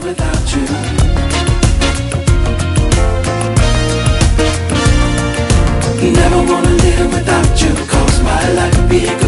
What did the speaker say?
without you. Never wanna live without you, 'cause my life would be a